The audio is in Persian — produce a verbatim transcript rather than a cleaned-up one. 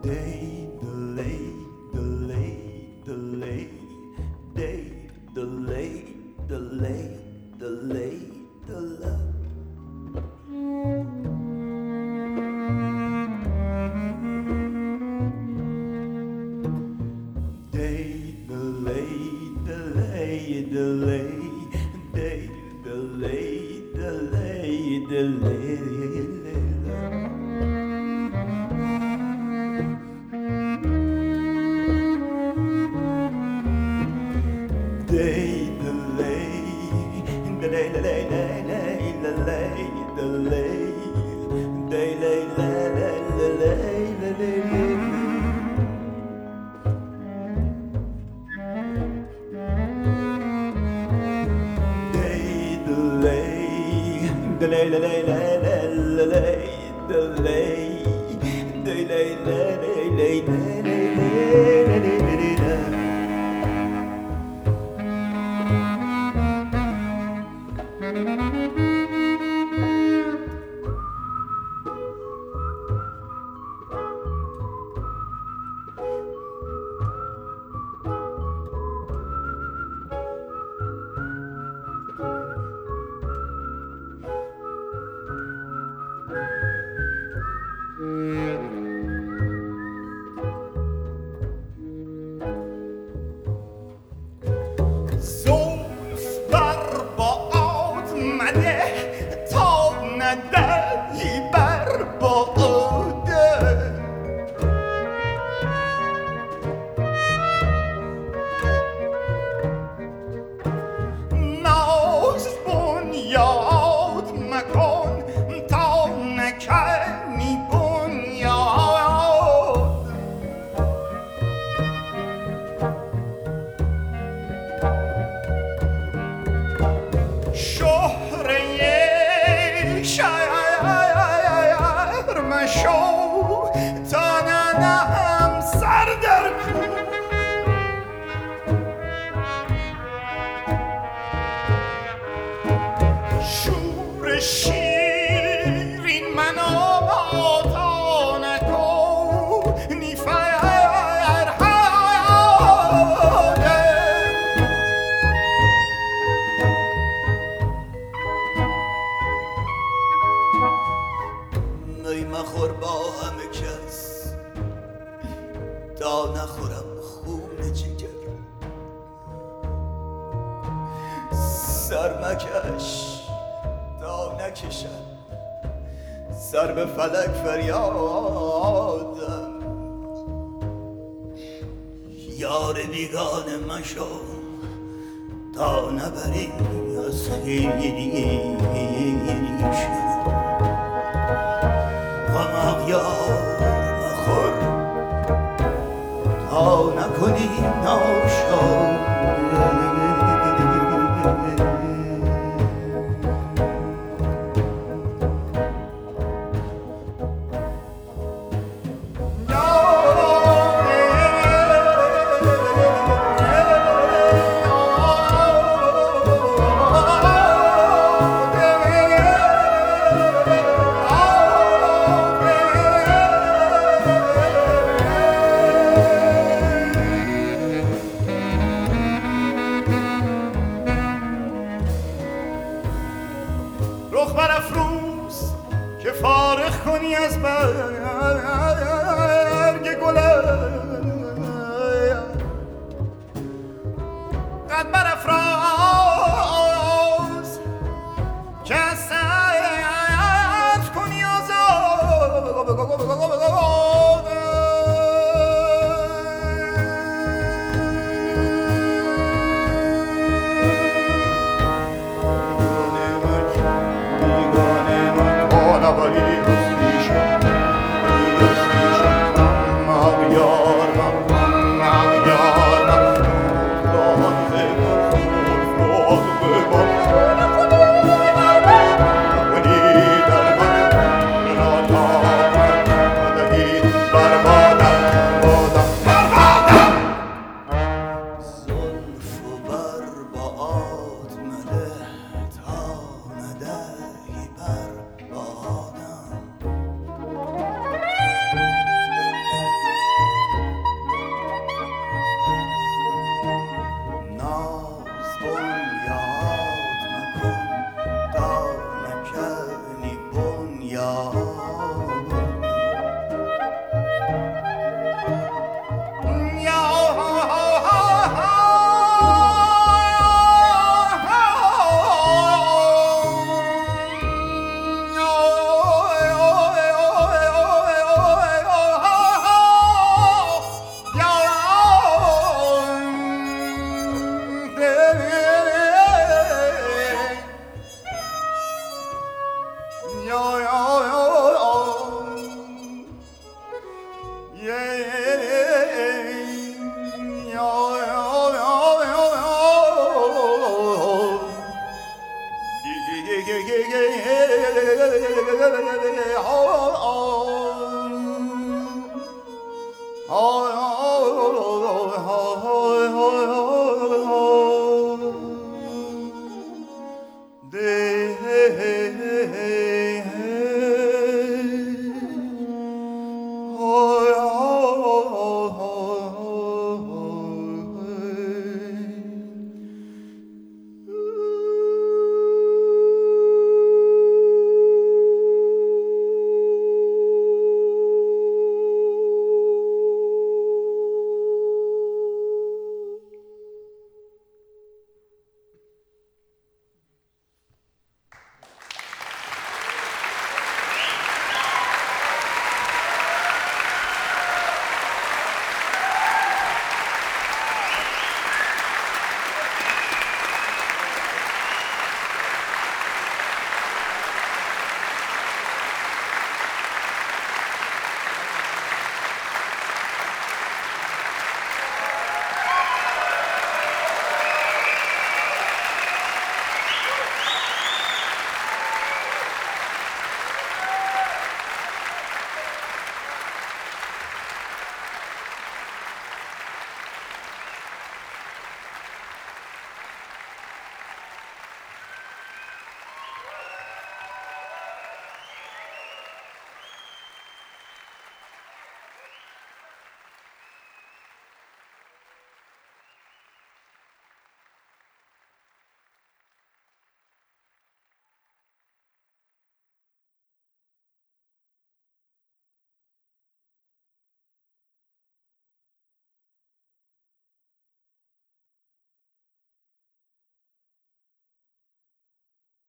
Day delay, delay, delay, day delay, delay, delay, delay. Day delay, delay, delay, day delay, delay, delay. Day delay, delay, delay, delay, delay, delay, delay, delay, delay, delay. Delay, delay, delay, delay, delay, delay, delay, delay, delay. زلف بر باد مده تا ندهی بر باده ناز بنیاد مکن تا نکنی بنیاد شهره شهر مشو تا ننهم سر در کو شور شیرین منو تا نکنی فرهاده می مخور با همه کس تا نخورم خون جگر سر مکش تا نکشم سر به فلک فریادم یار بیگانه مشو تا نبری از خویشم غم اغیار مخور تا نکنی ناشاد رخ برافروز که فارغ کنی از برگ گلم